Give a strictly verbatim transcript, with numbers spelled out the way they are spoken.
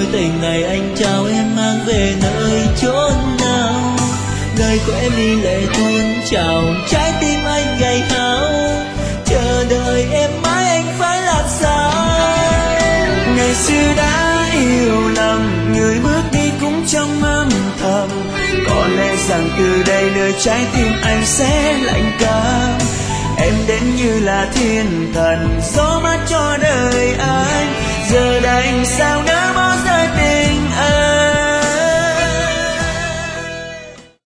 mối tình này anh trao em mang về nơi chốn nào. Ngày của em đi lệ tuôn trào, trái tim anh gầy hao, chờ đợi em mãi anh phải làm sao. Ngày xưa đã yêu lầm, người bước đi cũng trong âm thầm, có lẽ rằng từ đây nơi trái tim anh sẽ lạnh cam. Em đến như là thiên thần, gió mát cho đời anh, giờ đành sao nỡ bỏ